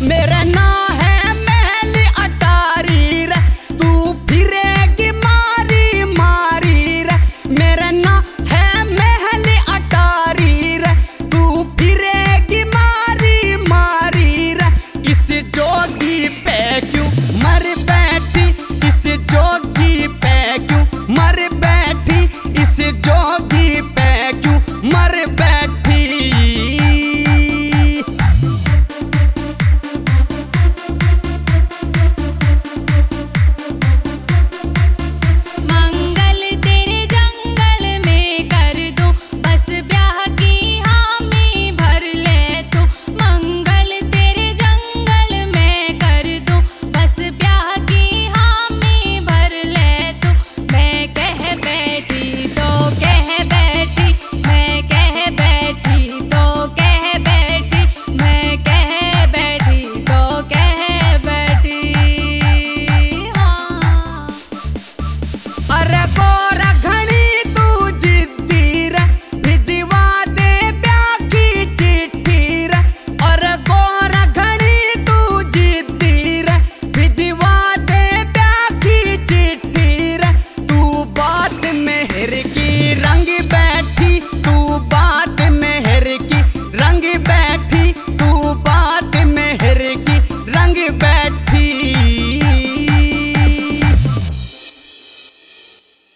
मेरा ना है महली अटारी रे, तू फिरेगी मारी मारी रे। मेरा ना है महली अटारी रे, तू फिरेगी मारी मारी रे। इस जोगी पे क्यों मर बैठी, इस जोगी पे क्यों मर बैठी, इस जोगी पे क्यों मर बैठी। रंग बैठी तू बात मेहर की, रंग बैठी तू बात मेहर की, रंग बैठी।